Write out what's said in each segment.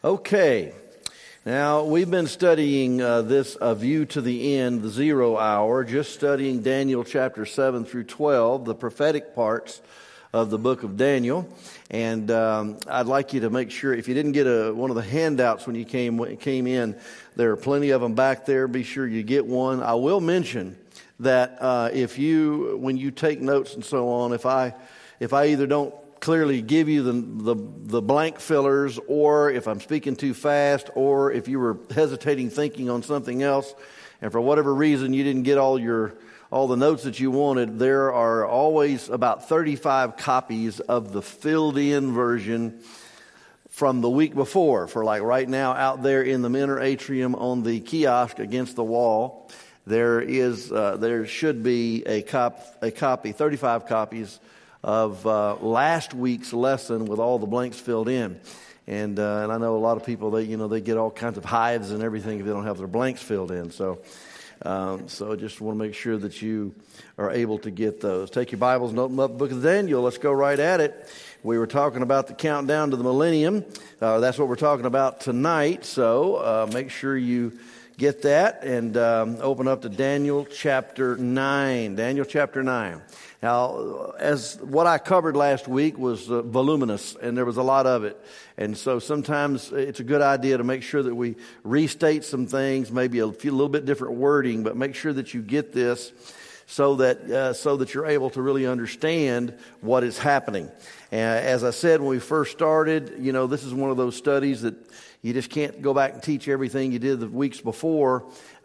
Okay, now we've been studying this A View to the End, the 0 hour, just studying Daniel chapter 7 through 12, the prophetic parts of the book of Daniel. And I'd like you to make sure, if you didn't get one of the handouts when you came in, there are plenty of them back there. Be sure you get one. I will mention that when you take notes and so on, if I either don't clearly give you the blank fillers, or if I'm speaking too fast, or if you were hesitating thinking on something else, and for whatever reason you didn't get all the notes that you wanted, there are always about 35 copies of the filled in version from the week before. For like right now, out there in the inner atrium on the kiosk against the wall, there should be a copy, 35 copies of last week's lesson with all the blanks filled in. And I know a lot of people, they get all kinds of hives and everything if they don't have their blanks filled in. So I just want to make sure that you are able to get those. Take your Bibles and open up the book of Daniel. Let's go right at it. We were talking about the countdown to the millennium. That's what we're talking about tonight. So make sure you get that and open up to Daniel chapter 9. Daniel chapter 9. Now, as what I covered last week was voluminous, and there was a lot of it. And so sometimes it's a good idea to make sure that we restate some things, maybe a little bit different wording, but make sure that you get this so that you're able to really understand what is happening. As I said when we first started, this is one of those studies that you just can't go back and teach everything you did the weeks before.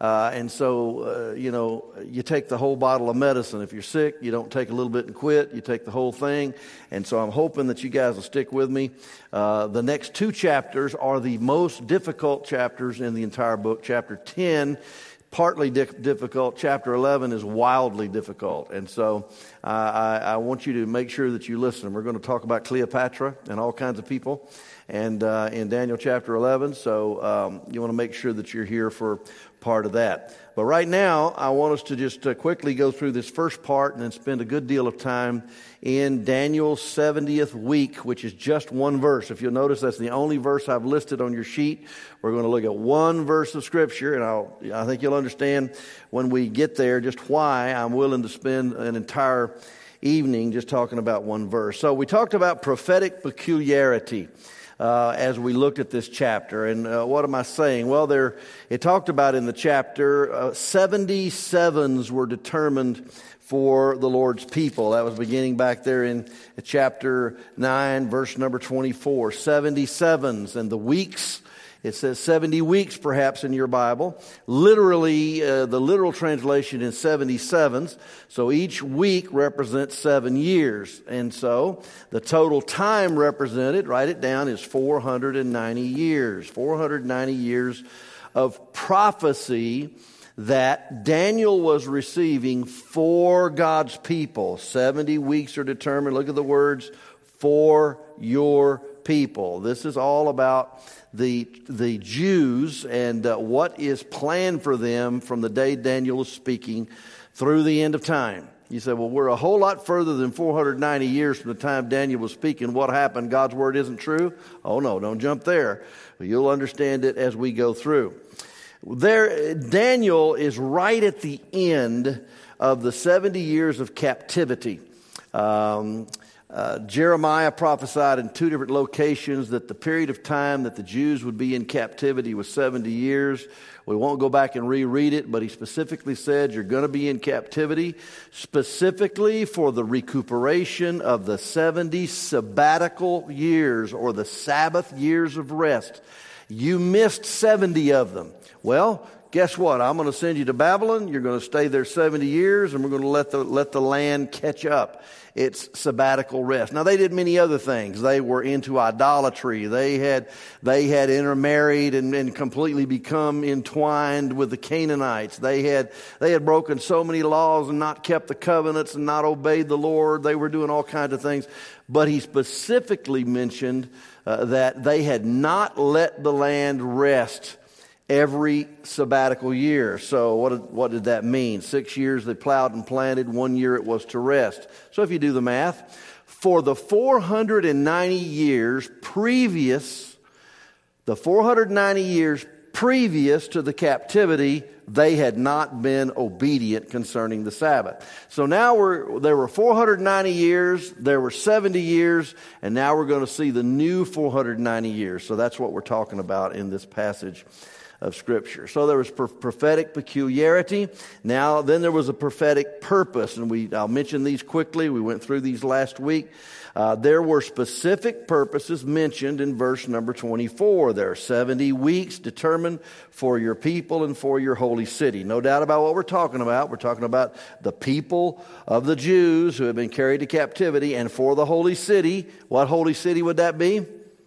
You take the whole bottle of medicine. If you're sick, you don't take a little bit and quit. You take the whole thing. And so I'm hoping that you guys will stick with me. The next two chapters are the most difficult chapters in the entire book. Chapter 10, partly difficult. Chapter 11 is wildly difficult. And so I want you to make sure that you listen. We're going to talk about Cleopatra and all kinds of people and in Daniel chapter 11. So you want to make sure that you're here for part of that. But right now, I want us to just quickly go through this first part and then spend a good deal of time in Daniel's 70th week, which is just one verse. If you'll notice, that's the only verse I've listed on your sheet. We're going to look at one verse of Scripture, and I think you'll understand when we get there just why I'm willing to spend an entire evening just talking about one verse. So we talked about prophetic peculiarity as we looked at this chapter. And what am I saying? Well, it talked about in the chapter, 77s were determined for the Lord's people. That was beginning back there in chapter 9, verse number 24. 77s, and the weeks, it says 70 weeks perhaps in your Bible. Literally, the literal translation is 77s. So each week represents 7 years. And so the total time represented, write it down, is 490 years. 490 years of prophecy that Daniel was receiving for God's people. 70 weeks are determined. Look at the words, for your people. This is all about the Jews and what is planned for them from the day Daniel is speaking through the end of time. You say, well, we're a whole lot further than 490 years from the time Daniel was speaking. What happened? God's word isn't true? Oh, no, don't jump there. You'll understand it as we go through. Daniel is right at the end of the 70 years of captivity. Jeremiah prophesied in two different locations that the period of time that the Jews would be in captivity was 70 years. We won't go back and reread it, but he specifically said you're going to be in captivity specifically for the recuperation of the 70 sabbatical years or the Sabbath years of rest. You missed 70 of them. Well, guess what? I'm going to send you to Babylon. You're going to stay there 70 years, and we're going to let the land catch up its sabbatical rest. Now, they did many other things. They were into idolatry. They had intermarried and completely become entwined with the Canaanites. They had broken so many laws and not kept the covenants and not obeyed the Lord. They were doing all kinds of things. But he specifically mentioned that they had not let the land rest every sabbatical year. So what did that mean? 6 years they plowed and planted, 1 year it was to rest. So if you do the math, for the 490 years previous The 490 years previous to the captivity, they had not been obedient concerning the Sabbath. So now there were 490 years, there were 70 years, and now we're going to see the new 490 years. So that's what we're talking about in this passage of Scripture. So there was prophetic peculiarity. Now, then there was a prophetic purpose, and I'll mention these quickly. We went through these last week. There were specific purposes mentioned in verse number 24. There are 70 weeks determined for your people and for your holy city. No doubt about what we're talking about. We're talking about the people of the Jews who have been carried to captivity, and for the holy city. What holy city would that be?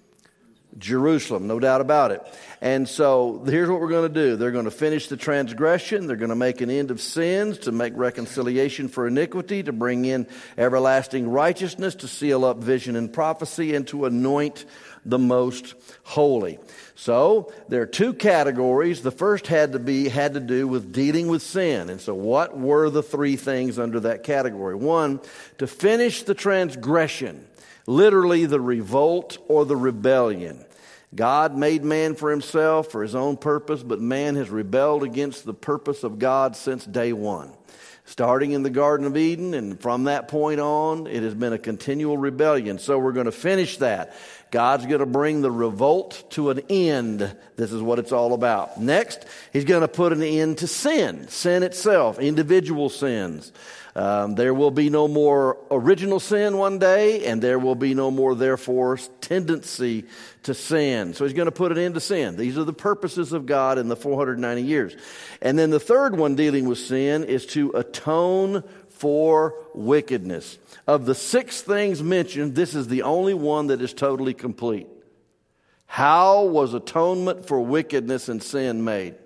Jerusalem, no doubt about it. And so here's what we're going to do. They're going to finish the transgression. They're going to make an end of sins, to make reconciliation for iniquity, to bring in everlasting righteousness, to seal up vision and prophecy, and to anoint the most holy. So there are two categories. The first had to do with dealing with sin. And so what were the three things under that category? One, to finish the transgression. Literally the revolt or the rebellion. God made man for himself, for his own purpose, but man has rebelled against the purpose of God since day one. Starting in the Garden of Eden, and from that point on, it has been a continual rebellion. So we're going to finish that. God's going to bring the revolt to an end. This is what it's all about. Next, he's going to put an end to sin. Sin itself, individual sins. There will be no more original sin one day, and there will be no more, therefore, tendency to sin. So he's going to put an end to sin. These are the purposes of God in the 490 years. And then the third one dealing with sin is to atone for wickedness. Of the 6 things mentioned, this is the only one that is totally complete. How was atonement for wickedness and sin made?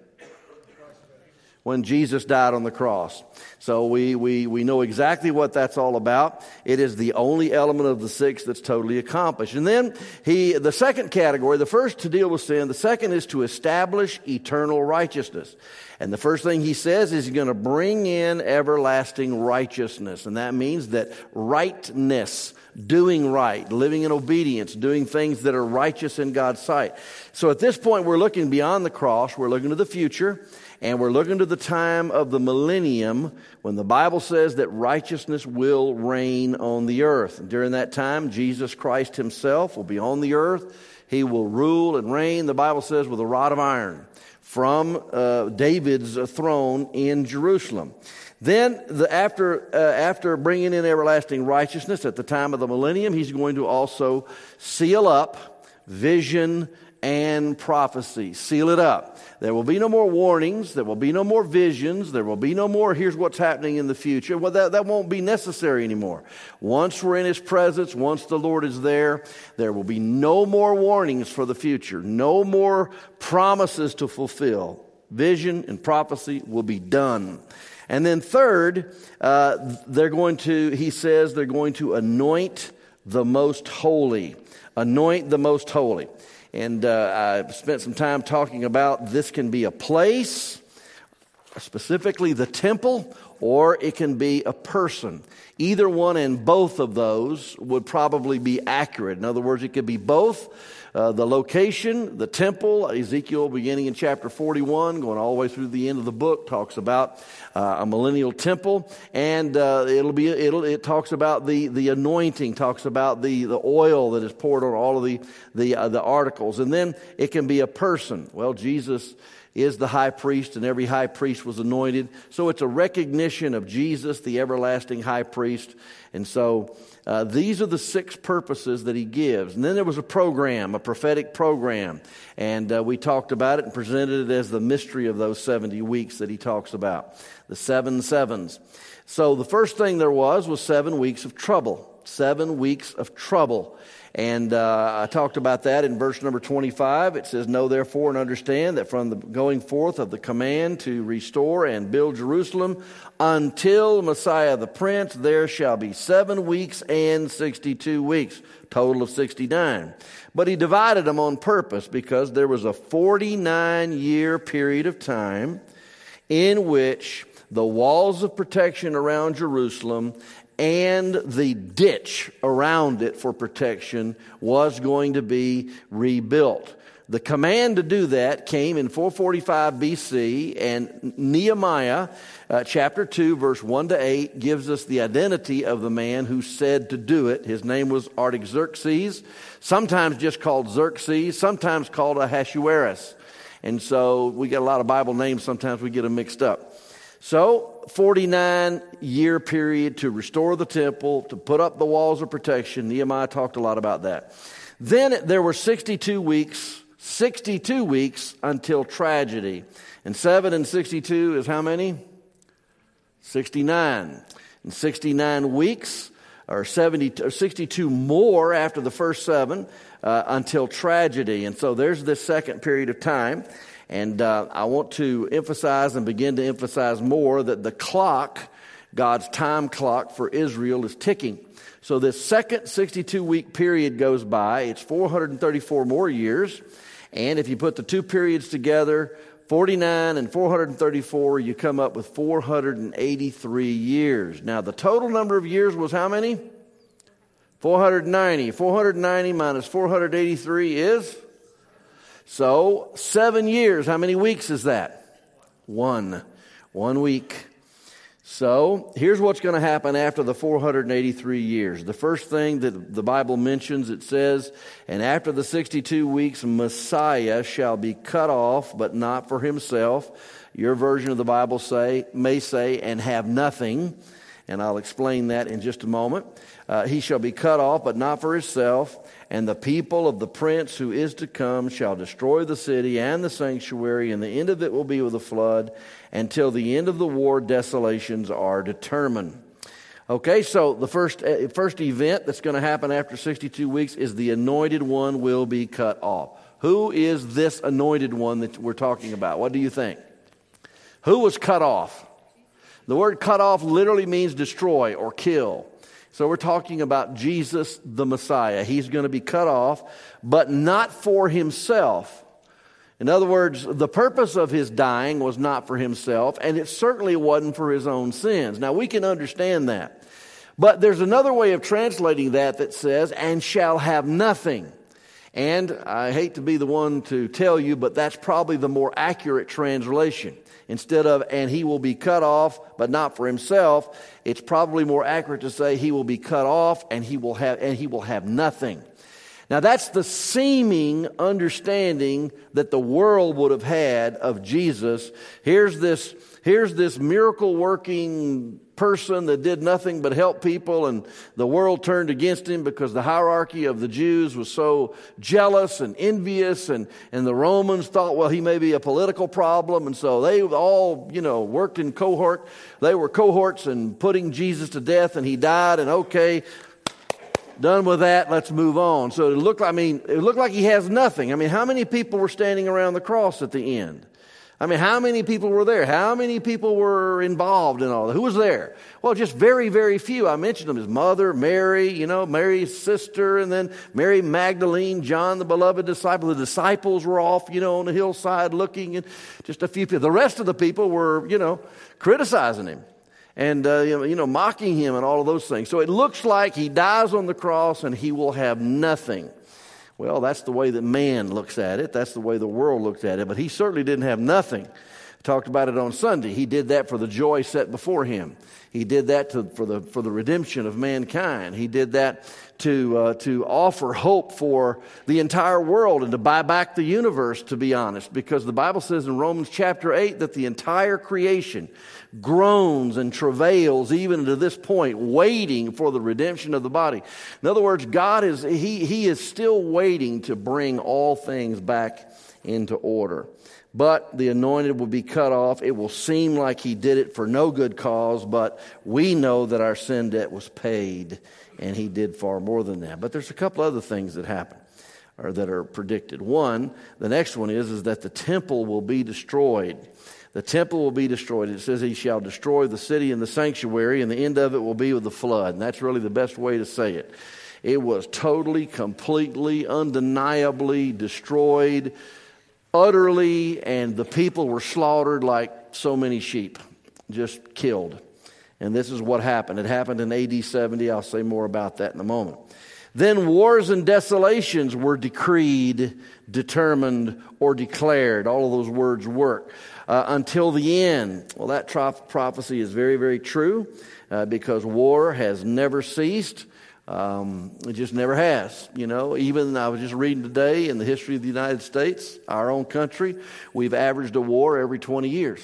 When Jesus died on the cross. So we know exactly what that's all about. It is the only element of the 6 that's totally accomplished. And then the second category, the first to deal with sin, the second is to establish eternal righteousness. And the first thing he says is he's going to bring in everlasting righteousness. And that means that rightness, doing right, living in obedience, doing things that are righteous in God's sight. So at this point, we're looking beyond the cross. We're looking to the future. And we're looking to the time of the millennium, when the Bible says that righteousness will reign on the earth. And during that time, Jesus Christ himself will be on the earth. He will rule and reign, the Bible says, with a rod of iron from David's throne in Jerusalem. Then, after bringing in everlasting righteousness at the time of the millennium, he's going to also seal up vision and prophecy. Seal it up. There will be no more warnings. There will be no more visions. There will be no more, here's what's happening in the future. Well, that won't be necessary anymore. Once we're in his presence, once the Lord is there will be no more warnings for the future. No more promises to fulfill. Vision and prophecy will be done. And then third, he says they're going to anoint the most holy. Anoint the most holy. And I spent some time talking about this can be a place, specifically the temple, or it can be a person. Either one and both of those would probably be accurate. In other words, it could be both. The location, the temple, Ezekiel beginning in chapter 41, going all the way through the end of the book, talks about a millennial temple, and it talks about the anointing, talks about the oil that is poured on all of the articles, and then it can be a person. Well, Jesus is the high priest, and every high priest was anointed, so it's a recognition of Jesus, the everlasting high priest, and so these are the 6 purposes that he gives. And then there was a program, a prophetic program. And we talked about it and presented it as the mystery of those 70 weeks that he talks about. The 7 sevens. So the first thing there was 7 weeks of trouble. 7 weeks of trouble. And I talked about that in verse number 25. It says, "Know therefore and understand that from the going forth of the command to restore and build Jerusalem until Messiah the Prince, there shall be 7 weeks and 62 weeks, total of 69. But he divided them on purpose because there was a 49-year period of time in which the walls of protection around Jerusalem and the ditch around it for protection was going to be rebuilt. The command to do that came in 445 BC, and Nehemiah chapter 2, verse 1 to 8 gives us the identity of the man who said to do it. His name was Artaxerxes, sometimes just called Xerxes, sometimes called Ahasuerus. And so we get a lot of Bible names, sometimes we get them mixed up. So, 49-year period to restore the temple, to put up the walls of protection. Nehemiah talked a lot about that. Then there were 62 weeks until tragedy. And 7 and 62 is how many? 69. And 69 weeks, or 62 more after the first 7, until tragedy. And so there's this second period of time. And I want to emphasize and begin to emphasize more that the clock, God's time clock for Israel, is ticking. So this second 62-week period goes by. It's 434 more years. And if you put the two periods together, 49 and 434, you come up with 483 years. Now, the total number of years was how many? 490. 490 minus 483 is? So, 7 years. How many weeks is that? 1 week. So, here's what's going to happen after the 483 years. The first thing that the Bible mentions, it says, and after the 62 weeks, Messiah shall be cut off, but not for himself. Your version of the Bible may say, and have nothing. And I'll explain that in just a moment. He shall be cut off, but not for himself. And the people of the prince who is to come shall destroy the city and the sanctuary, and the end of it will be with a flood. Until the end of the war, desolations are determined. Okay, so the first event that's going to happen after 62 weeks is the anointed one will be cut off. Who is this anointed one that we're talking about? What do you think? Who was cut off? The word cut off literally means destroy or kill. So we're talking about Jesus the Messiah. He's going to be cut off, but not for himself. In other words, the purpose of his dying was not for himself, and it certainly wasn't for his own sins. Now, we can understand that. But there's another way of translating that says, and shall have nothing. And I hate to be the one to tell you, but that's probably the more accurate translation. Instead of, and he will be cut off, but not for himself, it's probably more accurate to say he will be cut off and he will have nothing. Now that's the seeming understanding that the world would have had of Jesus. Here's this miracle working person that did nothing but help people, and the world turned against him because the hierarchy of the Jews was so jealous and envious, and the Romans thought, well, he may be a political problem, and so they all, worked in cohort. They were cohorts and putting Jesus to death, and he died, and okay, done with that, let's move on. So it looked like he has nothing. I mean, how many people were standing around the cross at the end? I mean, how many people were there? How many people were involved in all that? Who was there? Well, just very, very few. I mentioned them. His mother, Mary, Mary's sister, and then Mary Magdalene, John, the beloved disciple. The disciples were off, on the hillside looking, and just a few people. The rest of the people were, criticizing him and, mocking him and all of those things. So it looks like he dies on the cross and he will have nothing. Well, that's the way that man looks at it. That's the way the world looks at it. But he certainly didn't have nothing. I talked about it on Sunday. He did that for the joy set before him. He did that for the redemption of mankind. He did that to offer hope for the entire world and to buy back the universe, to be honest. Because the Bible says in Romans chapter 8 that the entire creation groans and travails even to this point, waiting for the redemption of the body. In other words, God He is still waiting to bring all things back into order. But the anointed will be cut off. It will seem like he did it for no good cause, but we know that our sin debt was paid, and he did far more than that. But there's a couple other things that happen, or that are predicted. One, the next one is that the temple will be destroyed. The temple will be destroyed. It says he shall destroy the city and the sanctuary, and the end of it will be with the flood. And that's really the best way to say it. It was totally, completely, undeniably destroyed, utterly, and the people were slaughtered like so many sheep, just killed. And this is what happened. It happened in AD 70. I'll say more about that in a moment. Then wars and desolations were decreed, determined, or declared. All of those words work. Until the end. Well, that prophecy is very, very true because war has never ceased. It just never has. You know, even I was just reading today in the history of the United States, our own country, we've averaged a war every 20 years.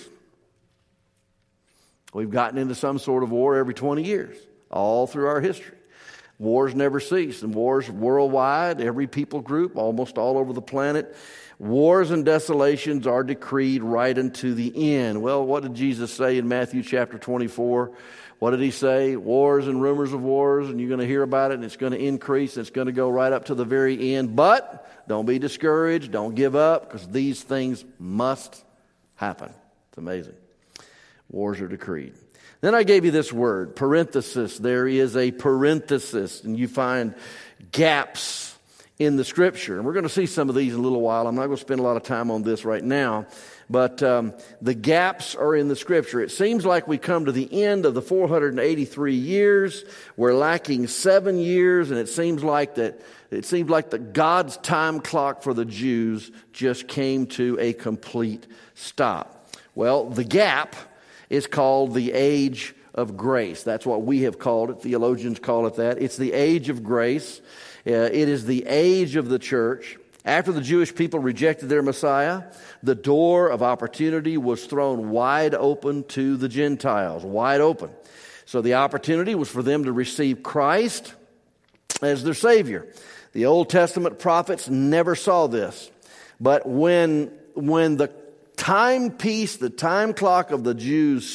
We've gotten into some sort of war every 20 years, all through our history. Wars never cease, and wars worldwide, every people group, almost all over the planet. Wars and desolations are decreed right unto the end. Well, what did Jesus say in Matthew chapter 24? What did he say? Wars and rumors of wars, and you're going to hear about it, and it's going to increase, and it's going to go right up to the very end. But don't be discouraged. Don't give up, because these things must happen. It's amazing. Wars are decreed. Then I gave you this word, parenthesis. There is a parenthesis, and you find gaps in the Scripture. And we're going to see some of these in a little while. I'm not going to spend a lot of time on this right now. But the gaps are in the Scripture. It seems like we come to the end of the 483 years. We're lacking 7 years, and it seems like that God's time clock for the Jews just came to a complete stop. Well, the gap is called the age of grace. That's what we have called it. Theologians call it that. It's the age of grace. It is the age of the church. After the Jewish people rejected their Messiah, the door of opportunity was thrown wide open to the Gentiles, wide open. So the opportunity was for them to receive Christ as their Savior. The Old Testament prophets never saw this. But when the timepiece, the time clock of the Jews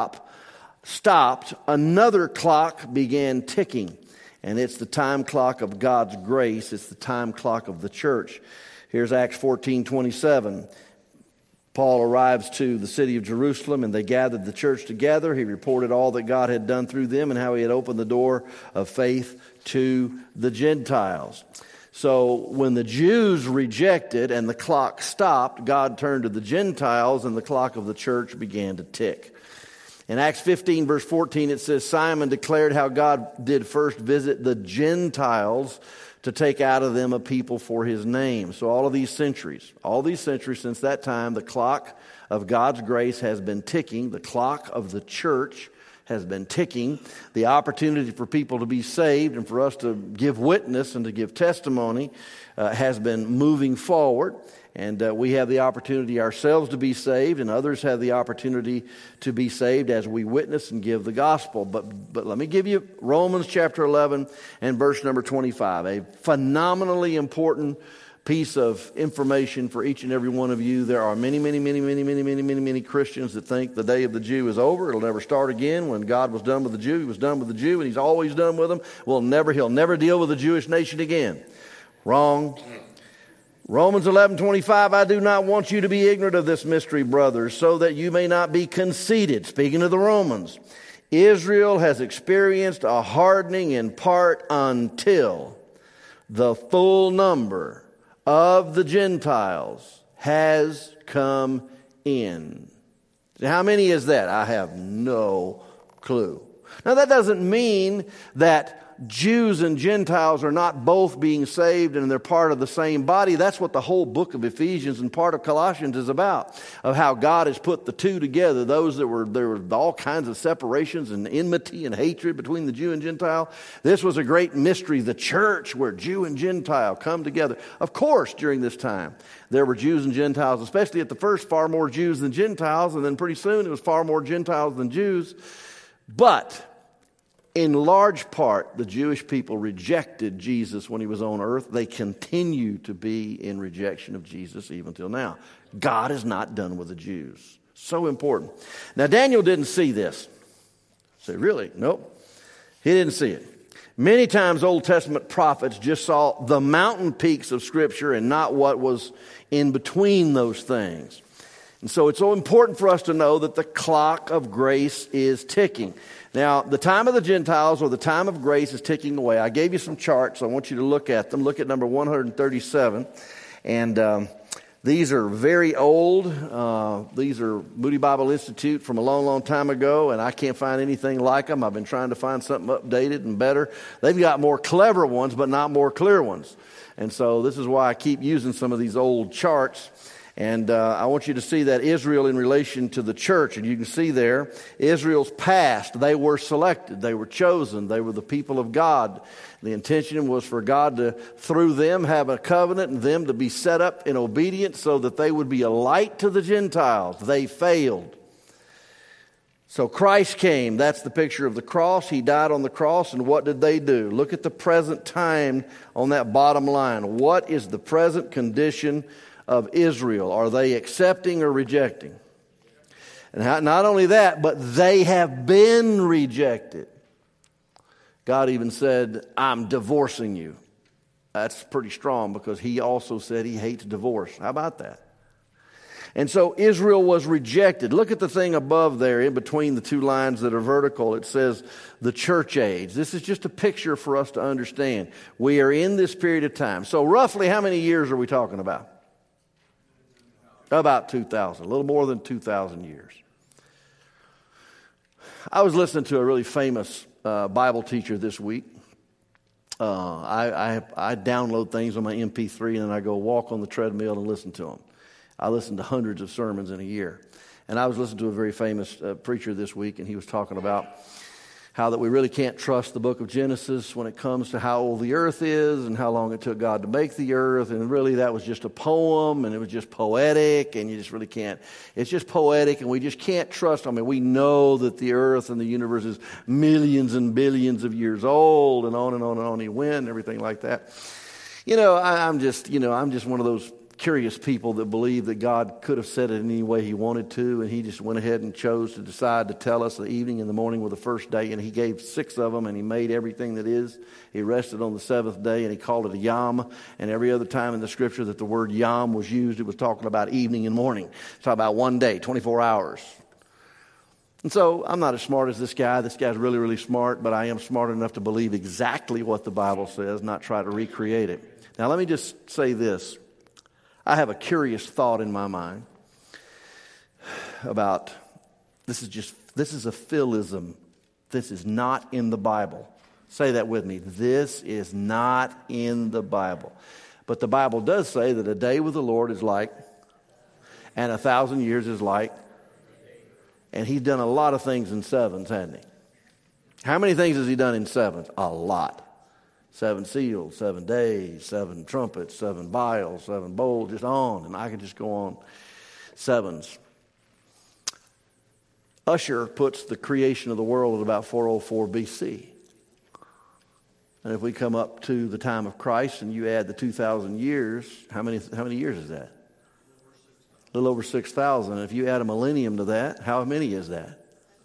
stopped, another clock began ticking. And it's the time clock of God's grace. It's the time clock of the church. Here's Acts 14:27. Paul arrives to the city of Jerusalem, and they gathered the church together. He reported all that God had done through them and how he had opened the door of faith to the Gentiles. So when the Jews rejected and the clock stopped, God turned to the Gentiles, and the clock of the church began to tick. In Acts 15, verse 14, it says, Simon declared how God did first visit the Gentiles to take out of them a people for his name. So all these centuries since that time, the clock of God's grace has been ticking. The clock of the church has been ticking. The opportunity for people to be saved and for us to give witness and to give testimony has been moving forward. And we have the opportunity ourselves to be saved, and others have the opportunity to be saved as we witness and give the gospel. But let me give you Romans chapter 11 and verse number 25, a phenomenally important piece of information for each and every one of you. There are many Christians that think the day of the Jew is over. It'll never start again. When God was done with the Jew, he was done with the Jew, and he's always done with them. He'll never deal with the Jewish nation again. Wrong. Romans 11:25, I do not want you to be ignorant of this mystery, brothers, so that you may not be conceited. Speaking of the Romans, Israel has experienced a hardening in part until the full number of the Gentiles has come in. How many is that? I have no clue. Now that doesn't mean that Jews and Gentiles are not both being saved and they're part of the same body. That's what the whole book of Ephesians and part of Colossians is about, of how God has put the two together. There were all kinds of separations and enmity and hatred between the Jew and Gentile. This was a great mystery, the church where Jew and Gentile come together. Of course, during this time, there were Jews and Gentiles, especially at the first, far more Jews than Gentiles, and then pretty soon it was far more Gentiles than Jews. But in large part, the Jewish people rejected Jesus when he was on earth. They continue to be in rejection of Jesus even till now. God is not done with the Jews. So important. Now, Daniel didn't see this. Say, really? Nope. He didn't see it. Many times Old Testament prophets just saw the mountain peaks of Scripture and not what was in between those things. And so it's so important for us to know that the clock of grace is ticking. Now, the time of the Gentiles, or the time of grace, is ticking away. I gave you some charts. I want you to look at them. Look at number 137. And These are very old. These are Moody Bible Institute from a long, long time ago, and I can't find anything like them. I've been trying to find something updated and better. They've got more clever ones, but not more clear ones. And so this is why I keep using some of these old charts. And I want you to see that Israel in relation to the church. And you can see there, Israel's past, they were selected, they were chosen, they were the people of God. The intention was for God to, through them, have a covenant and them to be set up in obedience so that they would be a light to the Gentiles. They failed. So Christ came. That's the picture of the cross. He died on the cross, and what did they do? Look at the present time on that bottom line. What is the present condition of Israel? Are they accepting or rejecting? And not only that, but they have been rejected. God even said, I'm divorcing you. That's pretty strong because he also said he hates divorce. How about that? And so Israel was rejected. Look at the thing above there in between the two lines that are vertical. It says the church age. This is just a picture for us to understand. We are in this period of time. So roughly how many years are we talking about? About 2,000, a little more than 2,000 years. I was listening to a really famous Bible teacher this week. I download things on my MP3 and then I go walk on the treadmill and listen to them. I listen to hundreds of sermons in a year. And I was listening to a very famous preacher this week, and he was talking about how that we really can't trust the book of Genesis when it comes to how old the earth is and how long it took God to make the earth. And really that was just a poem and it was just poetic and you just really can't. It's just poetic and we just can't trust. I mean, we know that the earth and the universe is millions and billions of years old and on and on and on he went and everything like that. I'm just one of those curious people that believe that God could have said it in any way he wanted to, and he just went ahead and chose to decide to tell us the evening and the morning were the first day, and he gave 6 of them, and he made everything that is. He rested on the 7th day, and he called it a yom, and every other time in the scripture that the word yom was used, it was talking about evening and morning. It's talking about one day, 24 hours. And so I'm not as smart as this guy. This guy's really, really smart, but I am smart enough to believe exactly what the Bible says, not try to recreate it. Now let me just say this. I have a curious thought in my mind about this is a philism. This is not in the Bible. Say that with me. This is not in the Bible. But the Bible does say that a day with the Lord is like, and 1,000 years is like, and he's done a lot of things in 7s, hasn't he? How many things has he done in 7s? A lot. 7 seals, 7 days, 7 trumpets, 7 vials, 7 bowls, just on. And I could just go on. 7s. Usher puts the creation of the world at about 404 BC. And if we come up to the time of Christ and you add the 2,000 years, how many years is that? A little over 6,000. If you add a millennium to that, how many is that?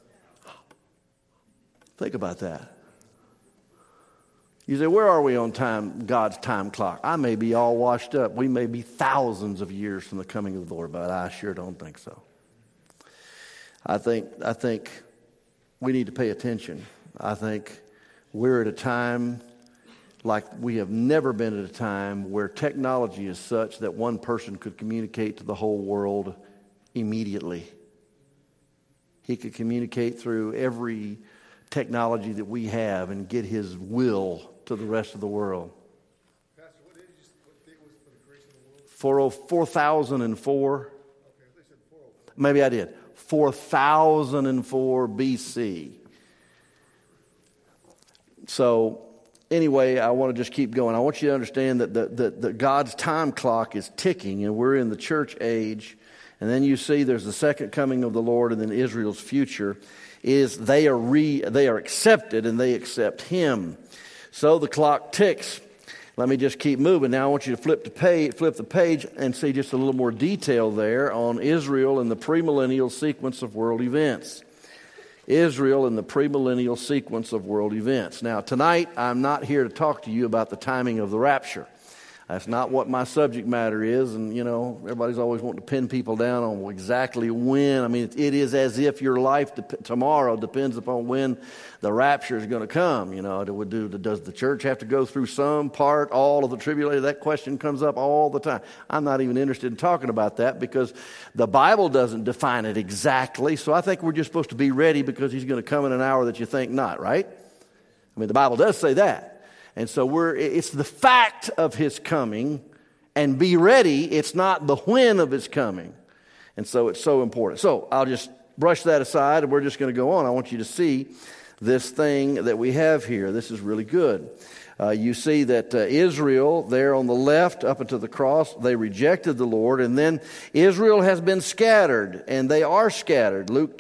Think about that. You say, where are we on time, God's time clock? I may be all washed up. We may be thousands of years from the coming of the Lord, but I sure don't think so. I think we need to pay attention. I think we're at a time like we have never been at a time where technology is such that one person could communicate to the whole world immediately. He could communicate through every technology that we have and get his will to the rest of the world. Pastor, what date was for the creation of the world? 4004. Okay, they said 404. Maybe I did. 4004 BC. So anyway, I want to just keep going. I want you to understand that God's time clock is ticking, and we're in the church age. And then you see there's the second coming of the Lord, and then Israel's future is they are accepted and they accept him. So the clock ticks. Let me just keep moving. Now I want you to flip the page and see just a little more detail there on Israel and the premillennial sequence of world events. Israel and the premillennial sequence of world events. Now tonight I'm not here to talk to you about the timing of the rapture. That's not what my subject matter is. And, you know, everybody's always wanting to pin people down on exactly when. I mean, it is as if your life tomorrow depends upon when the rapture is going to come. You know, does the church have to go through some part, all of the tribulation? That question comes up all the time. I'm not even interested in talking about that because the Bible doesn't define it exactly. So I think we're just supposed to be ready because he's going to come in an hour that you think not, right? I mean, the Bible does say that. And so it's the fact of his coming, and be ready. It's not the when of his coming. And so it's so important. So I'll just brush that aside, and we're just going to go on. I want you to see this thing that we have here. This is really good. You see that Israel, there on the left, up into the cross, they rejected the Lord. And then Israel has been scattered, and they are scattered. Luke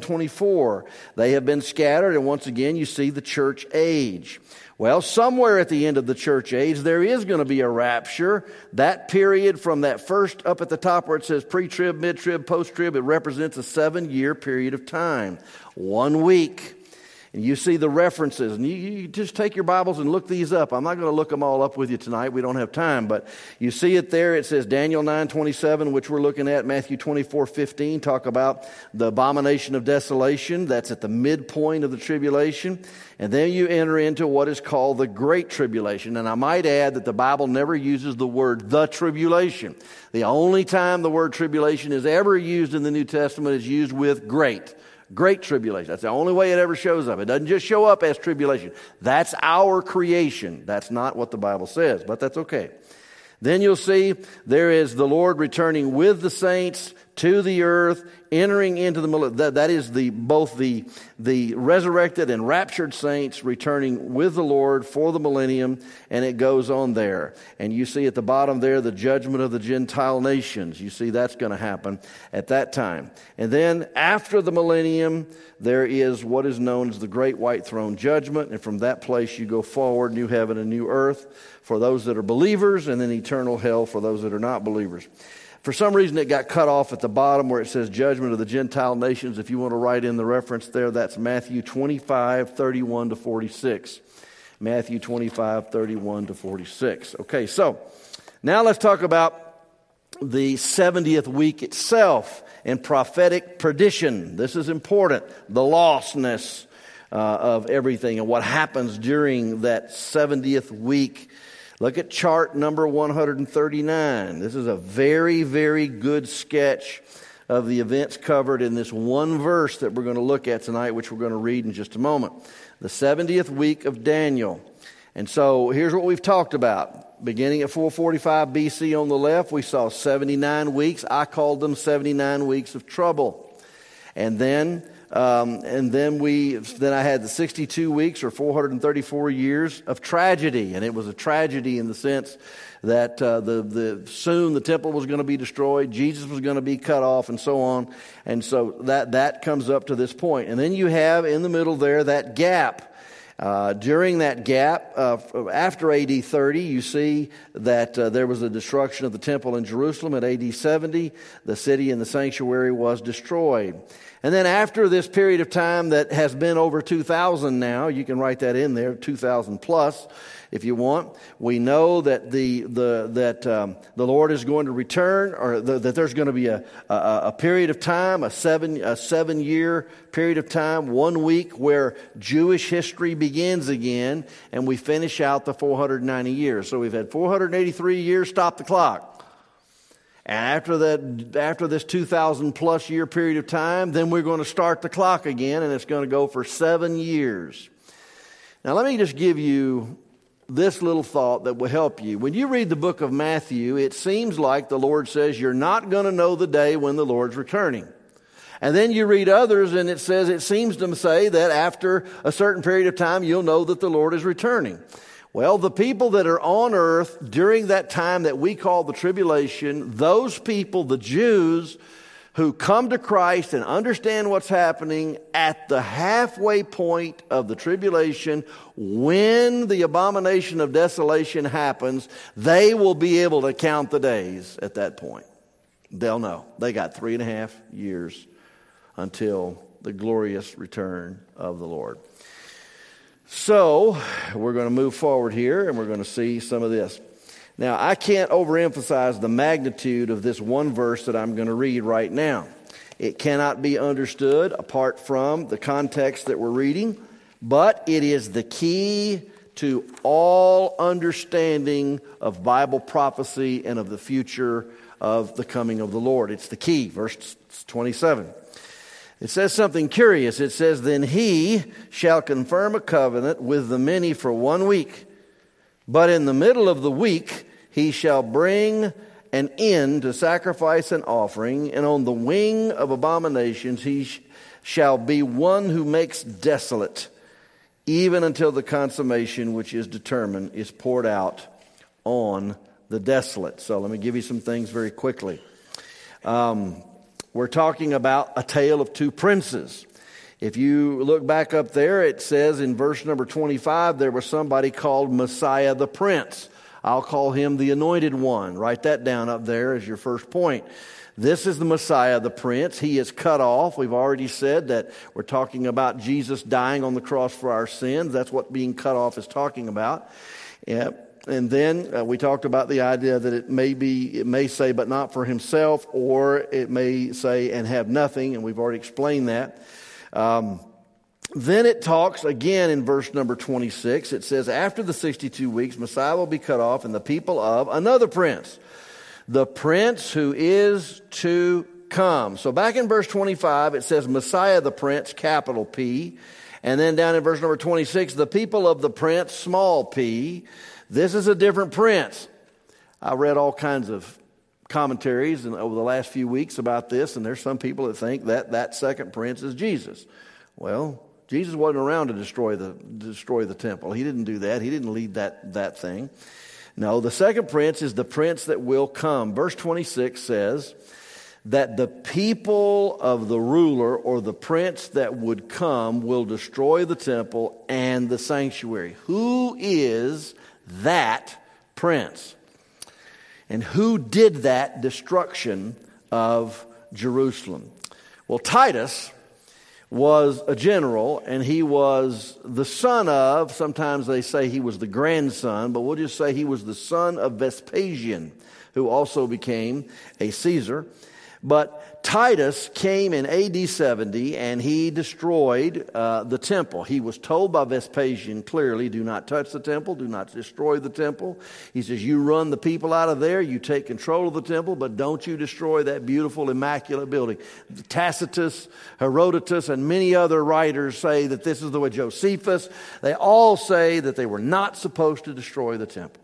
21:24. They have been scattered, and once again, you see the church age. Well, somewhere at the end of the church age, there is going to be a rapture. That period from that first up at the top where it says pre-trib, mid-trib, post-trib, it represents a 7-year period of time. 1 week. And you see the references, and you just take your Bibles and look these up. I'm not going to look them all up with you tonight. We don't have time, but you see it there. It says Daniel 9:27, which we're looking at, Matthew 24:15, talk about the abomination of desolation. That's at the midpoint of the tribulation. And then you enter into what is called the Great Tribulation. And I might add that the Bible never uses the word the tribulation. The only time the word tribulation is ever used in the New Testament is used with great. Great tribulation. That's the only way it ever shows up. It doesn't just show up as tribulation. That's our creation. That's not what the Bible says, but that's okay. Then you'll see there is the Lord returning with the saints to the earth, entering into the that is both the resurrected and raptured saints returning with the Lord for the millennium, and it goes on there. And you see at the bottom there the judgment of the Gentile nations. You see that's going to happen at that time. And then after the millennium, there is what is known as the Great White Throne Judgment, and from that place you go forward, new heaven and new earth for those that are believers, and then eternal hell for those that are not believers. For some reason, it got cut off at the bottom where it says judgment of the Gentile nations. If you want to write in the reference there, that's Matthew 25:31-46. Matthew 25:31-46. Okay, so now let's talk about the 70th week itself and prophetic perdition. This is important. The lostness of everything and what happens during that 70th week. Look at chart number 139. This is a very, very good sketch of the events covered in this one verse that we're going to look at tonight, which we're going to read in just a moment. The 70th week of Daniel. And so here's what we've talked about. Beginning at 445 BC on the left, we saw 79 weeks. I called them 79 weeks of trouble. And then I had the 62 weeks or 434 years of tragedy, and it was a tragedy in the sense that soon the temple was going to be destroyed, Jesus was going to be cut off, and so on. And so that comes up to this point. And then you have in the middle there that gap. During that gap, after AD 30, you see that there was a destruction of the temple in Jerusalem. At AD 70, the city and the sanctuary was destroyed. And then after this period of time that has been over 2,000 now, you can write that in there, 2,000 plus, if you want. We know that the Lord is going to return, or that there's going to be a period of time, a 7-year period of time, 1 week where Jewish history begins again, and we finish out the 490 years. So we've had 483 years. Stop the clock. And after this 2,000 plus year period of time, then we're going to start the clock again, and it's going to go for 7 years. Now let me just give you this little thought that will help you. When you read the book of Matthew, it seems like the Lord says you're not going to know the day when the Lord's returning. And then you read others, and it says, it seems to say that after a certain period of time, you'll know that the Lord is returning. Well, the people that are on earth during that time that we call the tribulation, those people, the Jews, who come to Christ and understand what's happening at the halfway point of the tribulation, when the abomination of desolation happens, they will be able to count the days at that point. They'll know. They got 3.5 years until the glorious return of the Lord. So, we're going to move forward here, and we're going to see some of this. Now, I can't overemphasize the magnitude of this one verse that I'm going to read right now. It cannot be understood apart from the context that we're reading, but it is the key to all understanding of Bible prophecy and of the future of the coming of the Lord. It's the key, verse 27. It says something curious. It says, "Then he shall confirm a covenant with the many for 1 week. But in the middle of the week he shall bring an end to sacrifice and offering, and on the wing of abominations he shall be one who makes desolate, even until the consummation which is determined is poured out on the desolate." So let me give you some things very quickly. We're talking about a tale of two princes. If you look back up there, it says in verse number 25, there was somebody called Messiah the Prince. I'll call him the Anointed One. Write that down up there as your first point. This is the Messiah, the Prince. He is cut off. We've already said that we're talking about Jesus dying on the cross for our sins. That's what being cut off is talking about. Yeah. And then we talked about the idea that it may say, but not for himself, or it may say, and have nothing. And we've already explained that. Then it talks again in verse number 26. It says, after the 62 weeks, Messiah will be cut off, and the people of another prince, the prince who is to come. So back in verse 25, it says Messiah the Prince, capital P. And then down in verse number 26, the people of the prince, small p. This is a different prince. I read all kinds of commentaries over the last few weeks about this, and there's some people that think that that second prince is Jesus. Well, Jesus wasn't around to destroy the temple. He didn't do that. He didn't lead that thing. No, the second prince is the prince that will come. Verse 26 says that the people of the ruler or the prince that would come will destroy the temple and the sanctuary. Who is that prince? And who did that destruction of Jerusalem? Well, Titus was a general, and he was the son of, sometimes they say he was the grandson, but we'll just say he was the son of Vespasian, who also became a Caesar. But Titus came in AD 70, and he destroyed the temple. He was told by Vespasian clearly, do not touch the temple, do not destroy the temple. He says, you run the people out of there, you take control of the temple, but don't you destroy that beautiful, immaculate building. Tacitus, Herodotus, and many other writers say that this is the way. Josephus, they all say that they were not supposed to destroy the temple.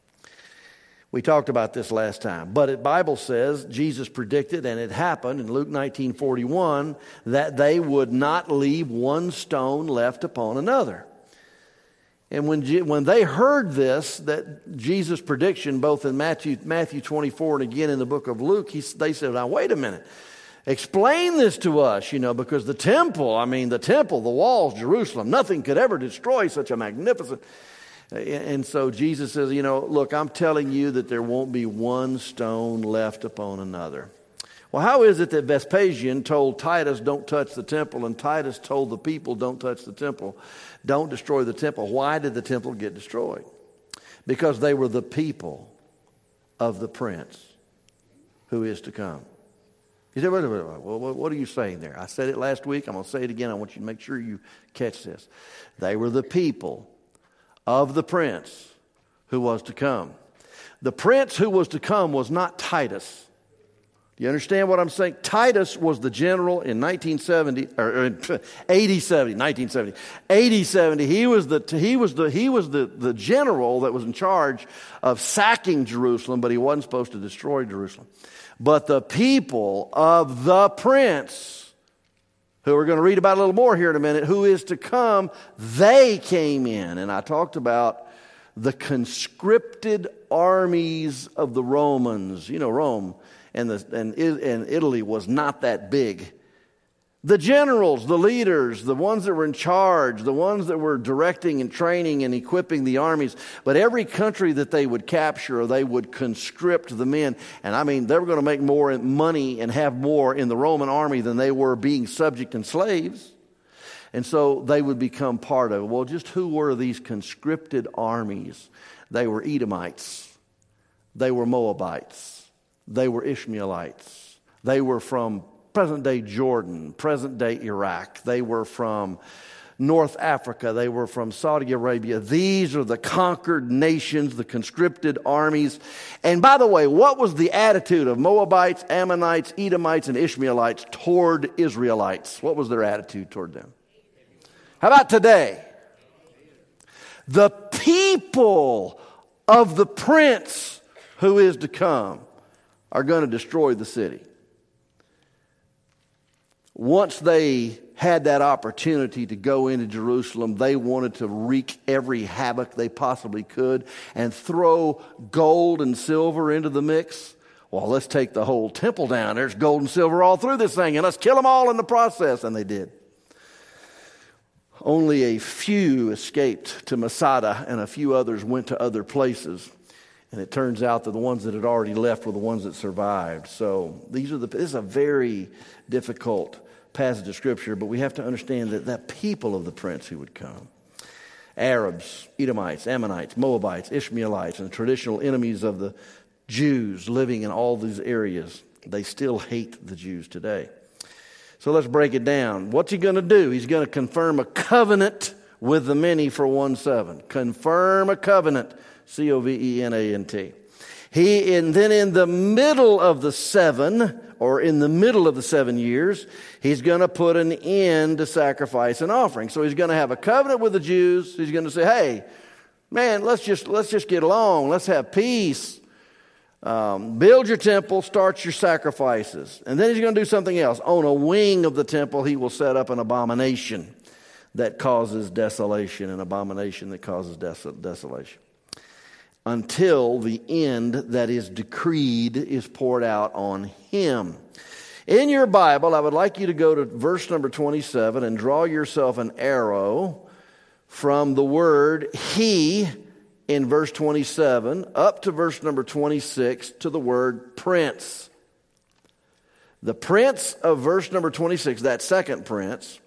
We talked about this last time, but the Bible says Jesus predicted, and it happened in Luke 19:41, that they would not leave one stone left upon another. And when they heard this, that Jesus' prediction, both in Matthew 24 and again in the book of Luke, they said, now wait a minute, explain this to us, because the temple, the walls, Jerusalem, nothing could ever destroy such a magnificent. And so Jesus says, look, I'm telling you that there won't be one stone left upon another. Well, how is it that Vespasian told Titus, don't touch the temple, and Titus told the people, don't touch the temple, don't destroy the temple? Why did the temple get destroyed? Because they were the people of the prince who is to come. You say, wait, well, what are you saying there? I said it last week. I'm going to say it again. I want you to make sure you catch this. They were the people of the prince who was to come. The prince who was to come was not Titus. Do you understand what I'm saying? Titus was the general in 1970 or in 1970. He was the general that was in charge of sacking Jerusalem, but he wasn't supposed to destroy Jerusalem. But the people of the prince, who we're going to read about a little more here in a minute, who is to come, they came in. And I talked about the conscripted armies of the Romans. Rome and Italy was not that big. The generals, the leaders, the ones that were in charge, the ones that were directing and training and equipping the armies. But every country that they would capture, they would conscript the men. And they were going to make more money and have more in the Roman army than they were being subject and slaves. And so they would become part of it. Well, just who were these conscripted armies? They were Edomites. They were Moabites. They were Ishmaelites. They were from present-day Jordan, present-day Iraq. They were from North Africa. They were from Saudi Arabia. These are the conquered nations, the conscripted armies. And by the way, what was the attitude of Moabites, Ammonites, Edomites, and Ishmaelites toward Israelites? What was their attitude toward them? How about today? The people of the prince who is to come are going to destroy the city. Once they had that opportunity to go into Jerusalem, they wanted to wreak every havoc they possibly could and throw gold and silver into the mix. Well, let's take the whole temple down. There's gold and silver all through this thing, and let's kill them all in the process. And they did. Only a few escaped to Masada, and a few others went to other places. And it turns out that the ones that had already left were the ones that survived. So this is a very difficult passage of Scripture, but we have to understand that that people of the prince who would come, Arabs, Edomites, Ammonites, Moabites, Ishmaelites, and the traditional enemies of the Jews living in all these areas, they still hate the Jews today. So let's break it down. What's he going to do? He's going to confirm a covenant with the many for 1:7. Confirm a covenant, Covenant. And then in the middle of the 7, or in the middle of the 7 years, he's going to put an end to sacrifice and offering. So he's going to have a covenant with the Jews. He's going to say, hey, man, let's just get along. Let's have peace. Build your temple, start your sacrifices. And then he's going to do something else. On a wing of the temple, he will set up an abomination that causes desolation, an abomination that causes desolation. Until the end that is decreed is poured out on him. In your Bible, I would like you to go to verse number 27 and draw yourself an arrow from the word he in verse 27 up to verse number 26 to the word prince. The prince of verse number 26, that second prince,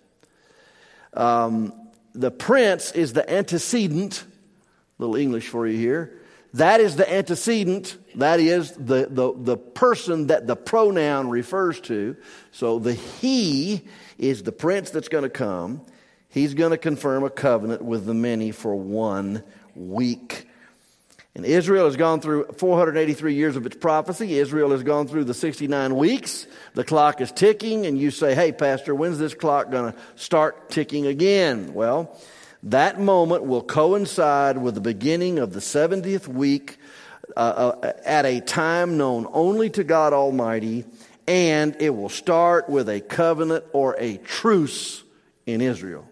the prince is the antecedent, little English for you here. That is the antecedent. That is the person that the pronoun refers to. So the he is the prince that's going to come. He's going to confirm a covenant with the many for 1 week. And Israel has gone through 483 years of its prophecy. Israel has gone through the 69 weeks. The clock is ticking, and you say, hey, Pastor, when's this clock going to start ticking again? Well, that moment will coincide with the beginning of the 70th week at a time known only to God Almighty, and it will start with a covenant or a truce in Israel.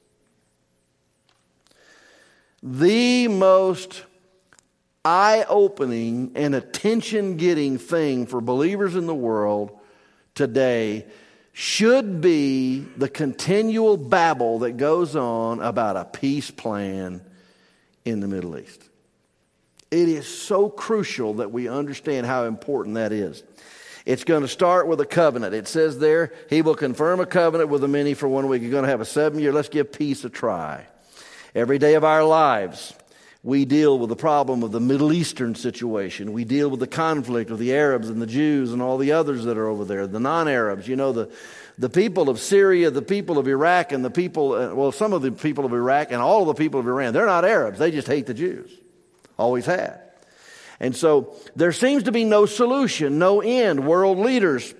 The most eye-opening and attention-getting thing for believers in the world today should be the continual babble that goes on about a peace plan in the Middle East. It is so crucial that we understand how important that is. It's going to start with a covenant. It says there, he will confirm a covenant with the many for 1 week. You're going to have a 7-year. Let's give peace a try. Every day of our lives, we deal with the problem of the Middle Eastern situation. We deal with the conflict of the Arabs and the Jews and all the others that are over there, the non-Arabs. You know, the people of Syria, the people of Iraq, and the people, some of the people of Iraq and all of the people of Iran, they're not Arabs. They just hate the Jews. Always have. And so there seems to be no solution, no end. World leaders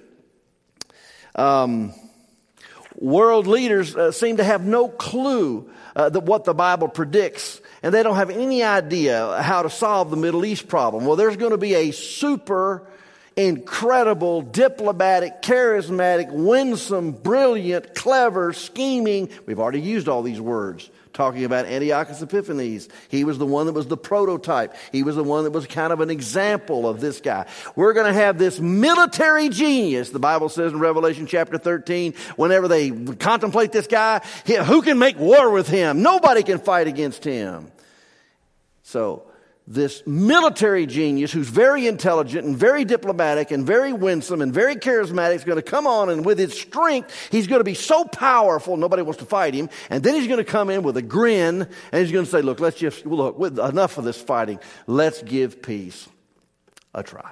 seem to have no clue what the Bible predicts. And they don't have any idea how to solve the Middle East problem. Well, there's going to be a super incredible, diplomatic, charismatic, winsome, brilliant, clever, scheming. We've already used all these words talking about Antiochus Epiphanes. He was the one that was the prototype. He was the one that was kind of an example of this guy. We're going to have this military genius, the Bible says in Revelation chapter 13, whenever they contemplate this guy, who can make war with him? Nobody can fight against him. So this military genius who's very intelligent and very diplomatic and very winsome and very charismatic is going to come on, and with his strength, he's going to be so powerful nobody wants to fight him. And then he's going to come in with a grin and he's going to say, look, enough of this fighting. Let's give peace. a try.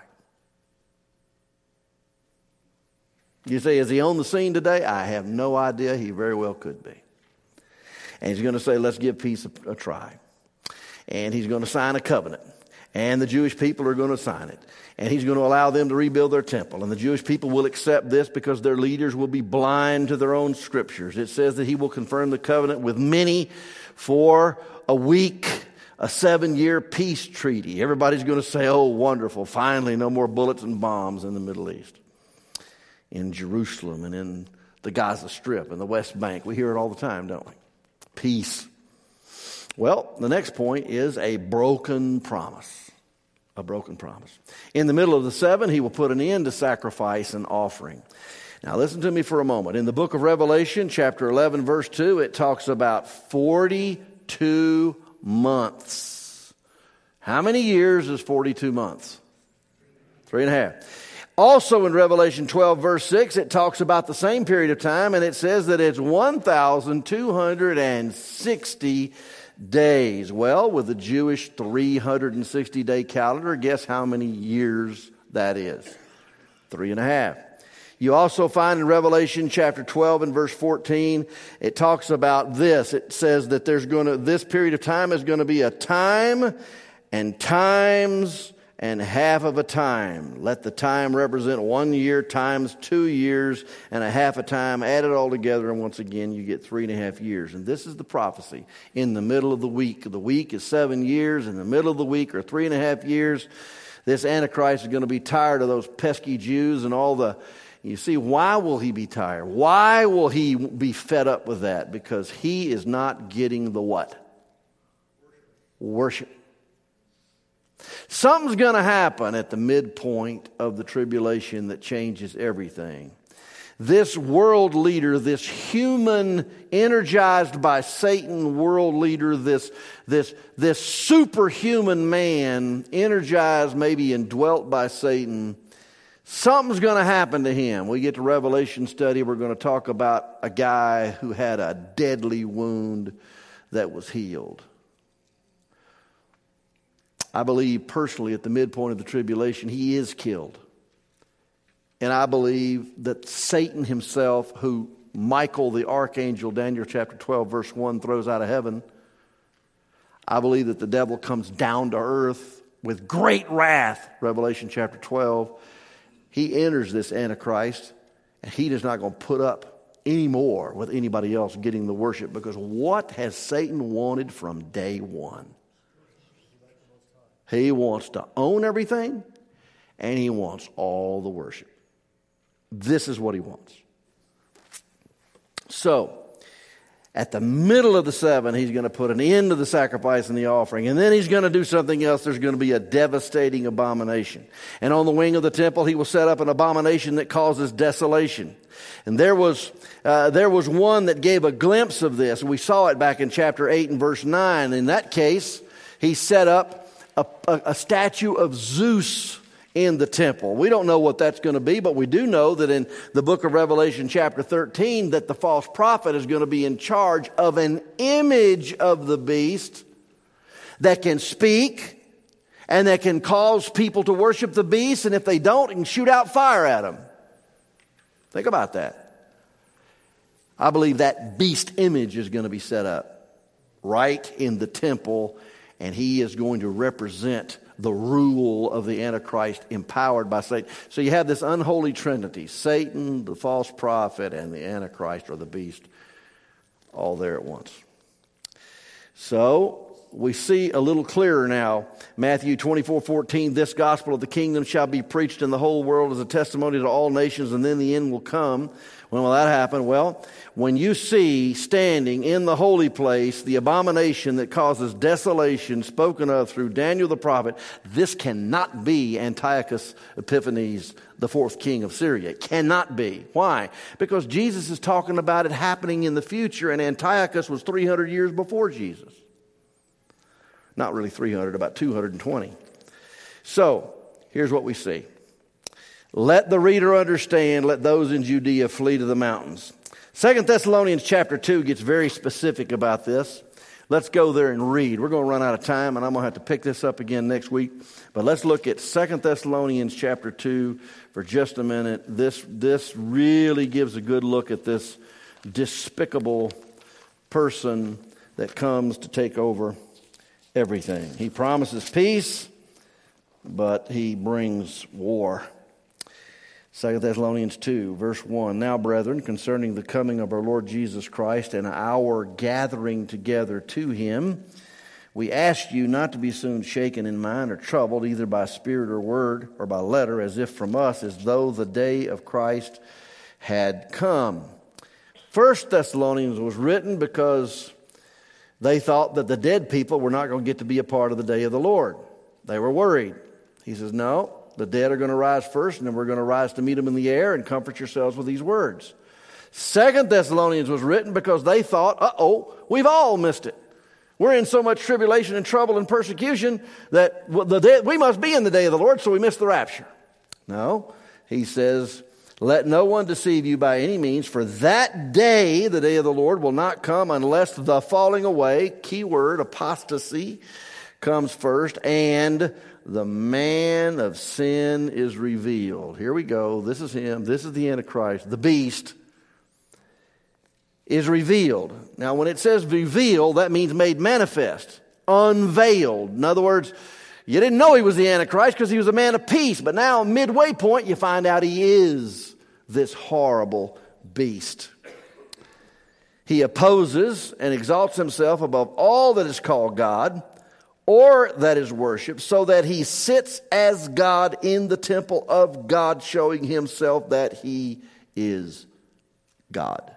You say, is he on the scene today? I have no idea. He very well could be. And he's going to say, let's give peace a try. And he's going to sign a covenant. And the Jewish people are going to sign it. And he's going to allow them to rebuild their temple. And the Jewish people will accept this because their leaders will be blind to their own scriptures. It says that he will confirm the covenant with many for a week, a 7-year peace treaty. Everybody's going to say, oh, wonderful. Finally, no more bullets and bombs in the Middle East. In Jerusalem and in the Gaza Strip and the West Bank. We hear it all the time, don't we? Peace. Well, the next point is a broken promise. A broken promise. In the middle of the 7, he will put an end to sacrifice and offering. Now listen to me for a moment. In the book of Revelation, chapter 11, verse 2, it talks about 42 months. How many years is 42 months? 3.5. Also in Revelation 12, verse 6, it talks about the same period of time, and it says that it's 1,260 days. Well, with the Jewish 360-day calendar, guess how many years that is? 3.5. You also find in Revelation chapter 12 and verse 14, it talks about this. It says that this period of time is going to be a time and times and half of a time. Let the time represent 1 year times 2 years and a half a time. Add it all together, and once again, you get 3.5 years. And this is the prophecy. In the middle of the week is 7 years. In the middle of the week are 3.5 years. This Antichrist is going to be tired of those pesky Jews and all the... You see, why will he be tired? Why will he be fed up with that? Because he is not getting the what? Worship. Something's going to happen at the midpoint of the tribulation that changes everything. This world leader, this human, energized by Satan world leader, this superhuman man, energized maybe and dwelt by Satan, something's going to happen to him. We get to Revelation study, we're going to talk about a guy who had a deadly wound that was healed. I believe personally at the midpoint of the tribulation, he is killed. And I believe that Satan himself, who Michael the archangel, Daniel chapter 12, verse 1, throws out of heaven, I believe that the devil comes down to earth with great wrath, Revelation chapter 12. He enters this Antichrist, and he is not going to put up anymore with anybody else getting the worship, because what has Satan wanted from day one? He wants to own everything, and he wants all the worship. This is what he wants. So, at the middle of the 7, he's going to put an end to the sacrifice and the offering. And then he's going to do something else. There's going to be a devastating abomination. And on the wing of the temple, he will set up an abomination that causes desolation. And there was one that gave a glimpse of this. We saw it back in chapter 8 and verse 9. In that case, he set up a statue of Zeus in the temple. We don't know what that's going to be, but we do know that in the book of Revelation chapter 13 that the false prophet is going to be in charge of an image of the beast that can speak and that can cause people to worship the beast, and if they don't, it can shoot out fire at them. Think about that. I believe that beast image is going to be set up right in the temple, and he is going to represent the rule of the Antichrist empowered by Satan. So you have this unholy trinity, Satan, the false prophet, and the Antichrist or the beast, all there at once. So we see a little clearer now. Matthew 24:14, this gospel of the kingdom shall be preached in the whole world as a testimony to all nations, and then the end will come. When will that happen? Well, when you see standing in the holy place the abomination that causes desolation spoken of through Daniel the prophet, this cannot be Antiochus Epiphanes, the fourth king of Syria. It cannot be. Why? Because Jesus is talking about it happening in the future, and Antiochus was 300 years before Jesus. Not really 300, about 220. So, here's what we see. Let the reader understand, let those in Judea flee to the mountains. 2 Thessalonians chapter 2 gets very specific about this. Let's go there and read. We're going to run out of time, and I'm going to have to pick this up again next week. But let's look at 2 Thessalonians chapter 2 for just a minute. This really gives a good look at this despicable person that comes to take over everything. He promises peace, but he brings war. 2 Thessalonians 2, verse 1. Now, brethren, concerning the coming of our Lord Jesus Christ and our gathering together to him, we ask you not to be soon shaken in mind or troubled, either by spirit or word or by letter, as if from us, as though the day of Christ had come. 1 Thessalonians was written because they thought that the dead people were not going to get to be a part of the day of the Lord. They were worried. He says, no. The dead are going to rise first, and then we're going to rise to meet them in the air, and comfort yourselves with these words. 2 Thessalonians was written because they thought, we've all missed it. We're in so much tribulation and trouble and persecution that we must be in the day of the Lord, so we missed the rapture. No, he says, let no one deceive you by any means, for that day, the day of the Lord, will not come unless the falling away, key word, apostasy, comes first, and the man of sin is revealed. Here we go. This is him. This is the Antichrist. The beast is revealed. Now, when it says revealed, that means made manifest, unveiled. In other words, you didn't know he was the Antichrist because he was a man of peace. But now, midway point, you find out he is this horrible beast. He opposes and exalts himself above all that is called God or that is worshipped, so that he sits as God in the temple of God, showing himself that he is God.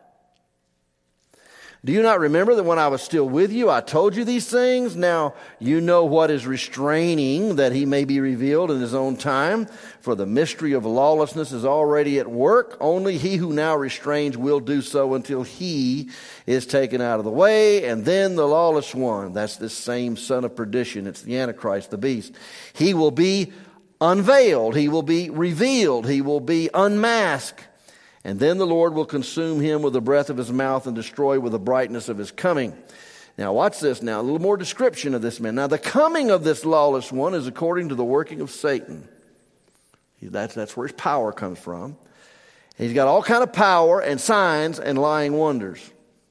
Do you not remember that when I was still with you, I told you these things? Now you know what is restraining, that he may be revealed in his own time. For the mystery of lawlessness is already at work. Only he who now restrains will do so until he is taken out of the way. And then the lawless one, that's this same son of perdition. It's the Antichrist, the beast. He will be unveiled. He will be revealed. He will be unmasked. And then the Lord will consume him with the breath of his mouth and destroy with the brightness of his coming. Now watch this now, a little more description of this man. Now the coming of this lawless one is according to the working of Satan. That's where his power comes from. He's got all kind of power and signs and lying wonders.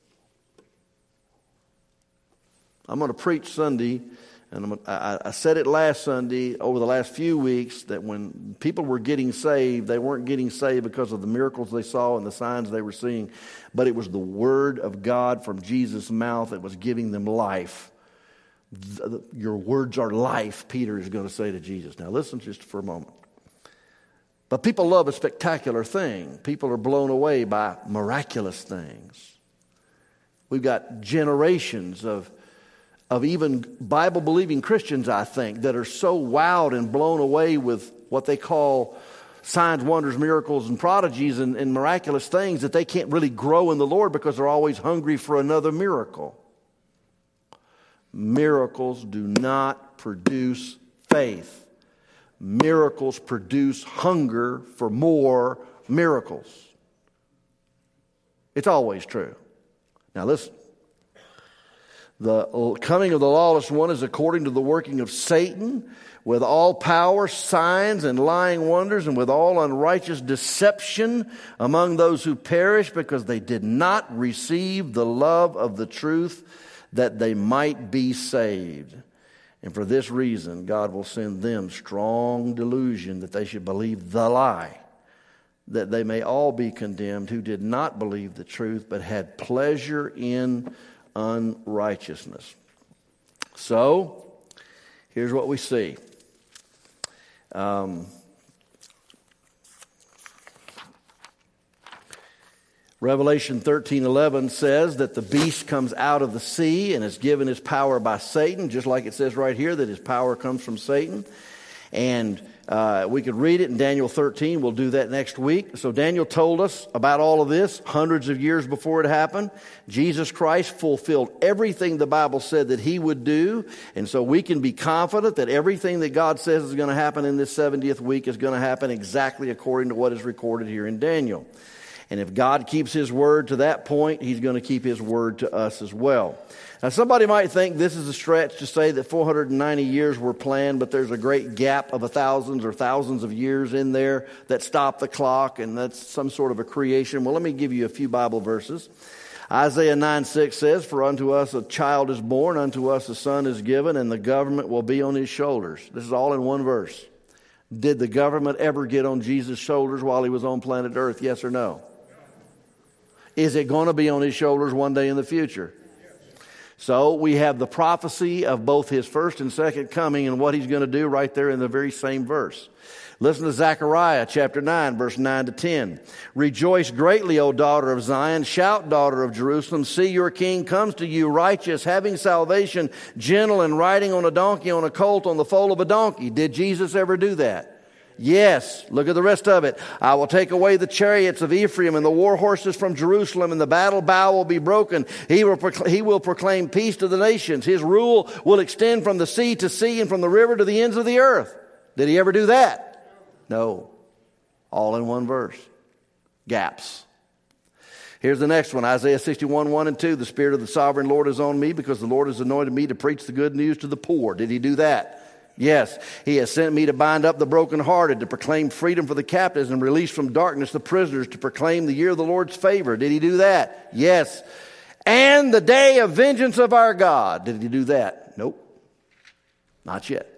I'm going to preach Sunday, and I said it last Sunday, over the last few weeks, that when people were getting saved, they weren't getting saved because of the miracles they saw and the signs they were seeing, but it was the Word of God from Jesus' mouth that was giving them life. Your words are life, Peter is going to say to Jesus. Now listen just for a moment. But people love a spectacular thing. People are blown away by miraculous things. We've got generations of even Bible-believing Christians, I think, that are so wowed and blown away with what they call signs, wonders, miracles, and prodigies and miraculous things that they can't really grow in the Lord because they're always hungry for another miracle. Miracles do not produce faith. Miracles produce hunger for more miracles. It's always true. Now listen. The coming of the lawless one is according to the working of Satan, with all power, signs, and lying wonders, and with all unrighteous deception among those who perish, because they did not receive the love of the truth, that they might be saved. And for this reason, God will send them strong delusion that they should believe the lie, that they may all be condemned who did not believe the truth, but had pleasure in unrighteousness. So, here's what we see. Revelation 13:11 says that the beast comes out of the sea and is given his power by Satan, just like it says right here that his power comes from Satan. And we could read it in Daniel 13. We'll do that next week. So Daniel told us about all of this hundreds of years before it happened. Jesus Christ fulfilled everything the Bible said that he would do. And so we can be confident that everything that God says is going to happen in this 70th week is going to happen exactly according to what is recorded here in Daniel. And if God keeps His word to that point, He's going to keep His word to us as well. Now, somebody might think this is a stretch to say that 490 years were planned, but there's a great gap of thousands or thousands of years in there that stop the clock, and that's some sort of a creation. Well, let me give you a few Bible verses. Isaiah 9:6 says, "For unto us a child is born, unto us a son is given, and the government will be on His shoulders." This is all in one verse. Did the government ever get on Jesus' shoulders while He was on planet Earth? Yes or no? Is it going to be on His shoulders one day in the future? So we have the prophecy of both His first and second coming and what He's going to do right there in the very same verse. Listen to Zechariah chapter 9, verse 9 to 10. "Rejoice greatly, O daughter of Zion. Shout, daughter of Jerusalem. See, your king comes to you, righteous, having salvation, gentle, and riding on a donkey, on a colt, on the foal of a donkey." Did Jesus ever do that? Yes. Look at the rest of it. "I will take away the chariots of Ephraim and the war horses from Jerusalem, and the battle bow will be broken. He will proclaim peace to the nations. His rule will extend from the sea to sea and from the river to the ends of the earth." Did He ever do that? No. All in one verse. Gaps. Here's the next one, Isaiah 61, 1 and 2. "The Spirit of the Sovereign Lord is on me, because the Lord has anointed me to preach the good news to the poor." Did He do that? Yes. "He has sent me to bind up the brokenhearted, to proclaim freedom for the captives and release from darkness the prisoners, to proclaim the year of the Lord's favor." Did He do that? Yes. "And the day of vengeance of our God." Did He do that? Nope. Not yet.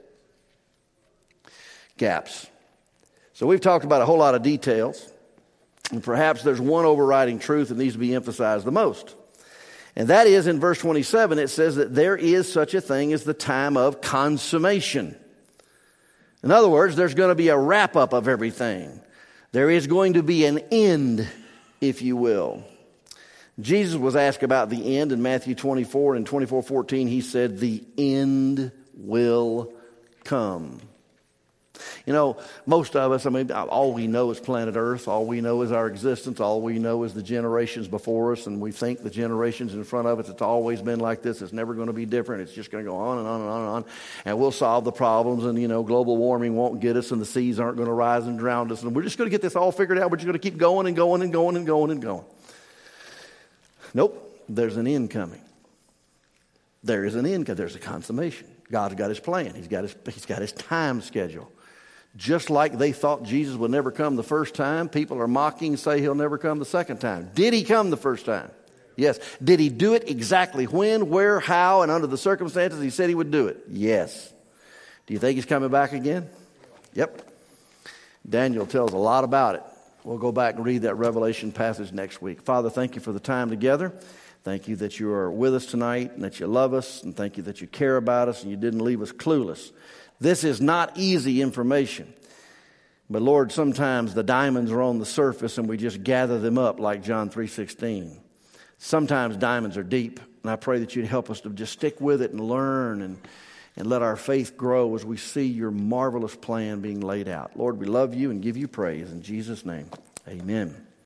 Gaps. So we've talked about a whole lot of details, and perhaps there's one overriding truth that needs to be emphasized the most. And that is in verse 27, it says that there is such a thing as the time of consummation. In other words, there's going to be a wrap-up of everything. There is going to be an end, if you will. Jesus was asked about the end in Matthew 24, and 24:14 He said, "The end will come." You know, most of us, all we know is planet Earth. All we know is our existence. All we know is the generations before us. And we think the generations in front of us, it's always been like this. It's never going to be different. It's just going to go on and on and on and on. And we'll solve the problems. And, global warming won't get us. And the seas aren't going to rise and drown us. And we're just going to get this all figured out. We're just going to keep going and going and going and going and going. Nope. There's an end coming. There is an end. There's a consummation. God's got His plan. He's got His time schedule. Just like they thought Jesus would never come the first time, people are mocking, say He'll never come the second time. Did He come the first time? Yes. Did He do it exactly when, where, how, and under the circumstances He said He would do it? Yes. Do you think He's coming back again? Yep. Daniel tells a lot about it. We'll go back and read that Revelation passage next week. Father, thank You for the time together. Thank You that You are with us tonight and that You love us, and thank You that You care about us and You didn't leave us clueless. This is not easy information. But Lord, sometimes the diamonds are on the surface and we just gather them up like John 3:16. Sometimes diamonds are deep, and I pray that You'd help us to just stick with it and learn and let our faith grow as we see Your marvelous plan being laid out. Lord, we love You and give You praise. In Jesus' name, amen.